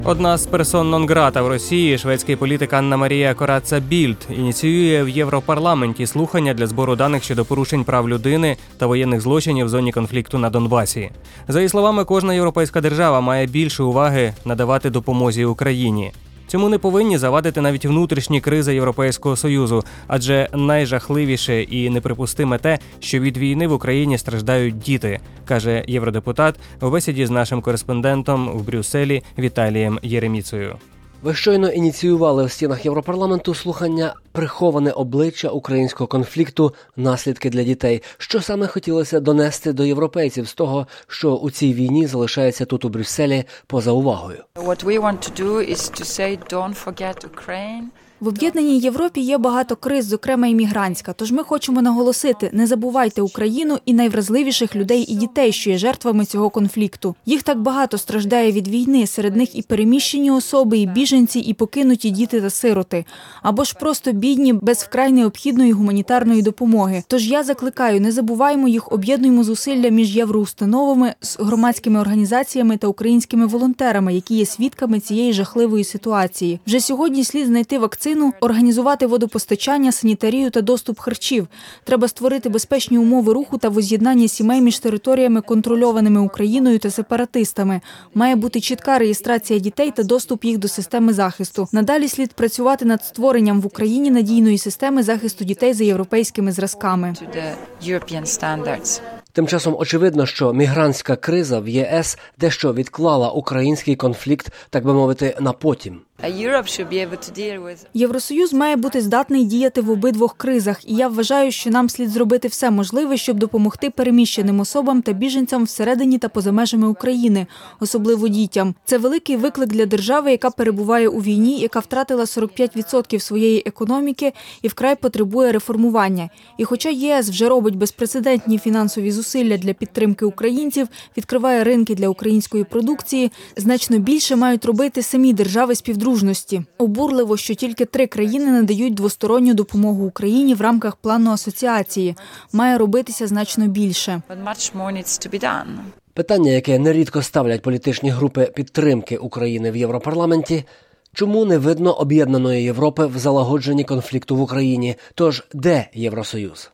Одна з персон нон-грата в Росії, шведський політик Анна Марія Кораца-Більд, ініціює в Європарламенті слухання для збору даних щодо порушень прав людини та воєнних злочинів в зоні конфлікту на Донбасі. За її словами, кожна європейська держава має більше уваги надавати допомозі Україні. Цьому не повинні завадити навіть внутрішні кризи Європейського Союзу, адже найжахливіше і неприпустиме те, що від війни в Україні страждають діти, каже євродепутат у бесіді з нашим кореспондентом в Брюсселі Віталієм Єреміцею. Ви щойно ініціювали в стінах Європарламенту слухання «Приховане обличчя українського конфлікту. Наслідки для дітей». Що саме хотілося донести до європейців з того, що у цій війні залишається тут у Брюсселі поза увагою? В об'єднаній Європі є багато криз, зокрема іммігрантська. Тож ми хочемо наголосити, не забувайте Україну і найвразливіших людей і дітей, що є жертвами цього конфлікту. Їх так багато страждає від війни, серед них і переміщені особи, і біженці, і покинуті діти та сироти. Або ж просто бідні, без вкрай необхідної гуманітарної допомоги. Тож я закликаю, не забуваємо їх, об'єднуємо зусилля між євроустановами, з громадськими організаціями та українськими волонтерами, які є свідками цієї жахливої ситуації. Вже сьогодні слід знайти вакцину, організувати водопостачання, санітарію та доступ харчів. Треба створити безпечні умови руху та воз'єднання сімей між територіями, контрольованими Україною та сепаратистами. Має бути чітка реєстрація дітей та доступ їх до системи захисту. Надалі слід працювати над створенням в Україні надійної системи захисту дітей за європейськими зразками. Тим часом очевидно, що мігрантська криза в ЄС дещо відклала український конфлікт, так би мовити, на потім. Євросоюз має бути здатний діяти в обидвох кризах, і я вважаю, що нам слід зробити все можливе, щоб допомогти переміщеним особам та біженцям всередині та поза межами України, особливо дітям. Це великий виклик для держави, яка перебуває у війні, яка втратила 45% своєї економіки і вкрай потребує реформування. І хоча ЄС вже робить безпрецедентні фінансові зусилля для підтримки українців, відкриває ринки для української продукції, значно більше мають робити самі держави співдружності. Обурливо, що тільки 3 країни надають двосторонню допомогу Україні в рамках плану асоціації. Має робитися значно більше. Питання, яке нерідко ставлять політичні групи підтримки України в Європарламенті – чому не видно об'єднаної Європи в залагодженні конфлікту в Україні? Тож, де Євросоюз?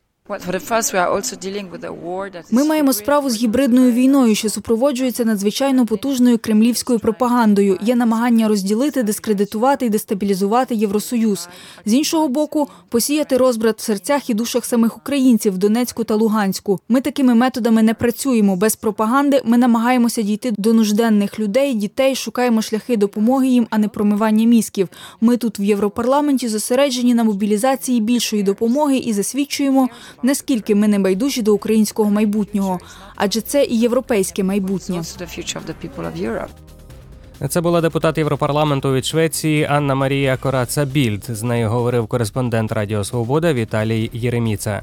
Ми маємо справу з гібридною війною, що супроводжується надзвичайно потужною кремлівською пропагандою. Є намагання розділити, дискредитувати і дестабілізувати Євросоюз. З іншого боку, посіяти розбрат в серцях і душах самих українців в Донецьку та Луганську. Ми такими методами не працюємо. Без пропаганди ми намагаємося дійти до нужденних людей, дітей, шукаємо шляхи допомоги їм, а не промивання мізків. Ми тут в Європарламенті зосереджені на мобілізації більшої допомоги і засвідчуємо, наскільки ми не байдужі до українського майбутнього, адже це і європейське майбутнє. Це була депутат Європарламенту від Швеції Анна Марія Кораца-Більд. З нею говорив кореспондент Радіо Свобода Віталій Єреміца.